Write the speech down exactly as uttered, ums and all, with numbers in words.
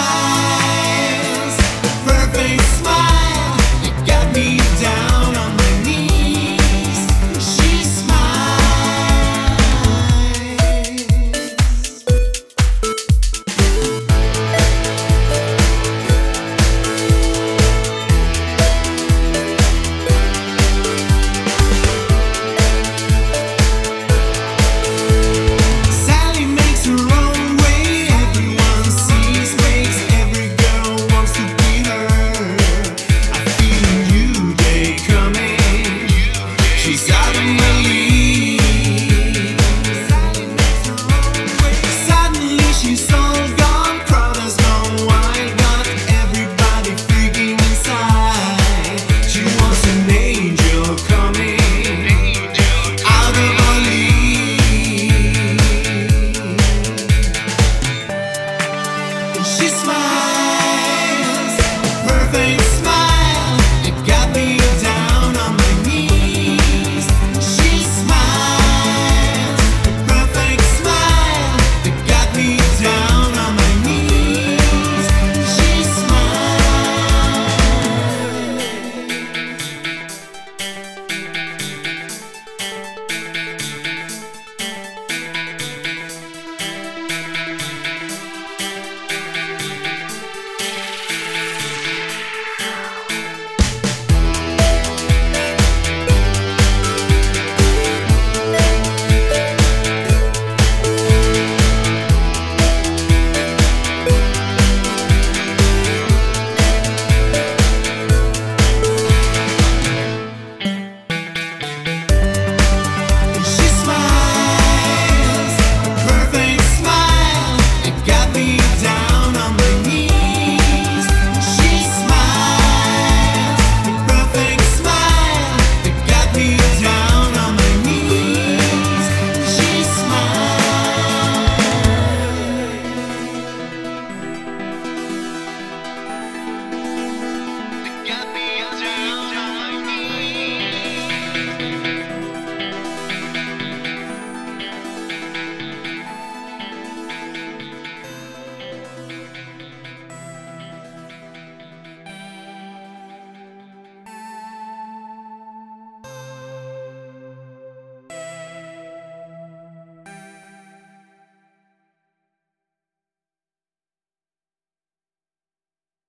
smiles, perfect smile. You got me down on my knees. She smiles. Sally makes her own way. Everyone sees, makes every girl wants to be her. I feel a new day coming. She's out of my league. Suddenly she's all gone. Crowd has gone wild. Got everybody freaking inside. She wants an angel coming out of our league. She smiles, perfect